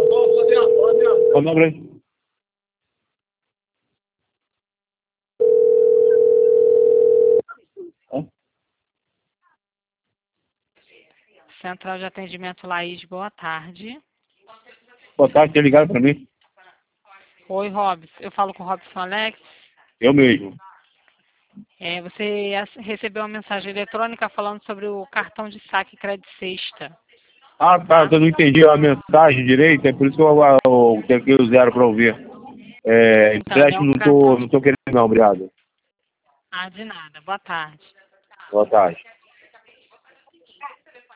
Qual o nome aí? Central de Atendimento Laís, boa tarde. Boa tarde, tem ligado para mim? Oi, Robson. Eu falo com o Robson Alex. Eu mesmo. Você recebeu uma mensagem eletrônica falando sobre o cartão de saque Crédito Sexta. Ah, tá, eu não entendi a mensagem direito, é por isso que eu tenho o zero para ouvir. Então, ele é Empréstimo um cartão... não tô querendo não, obrigado. Ah, de nada. Boa tarde. Boa tarde.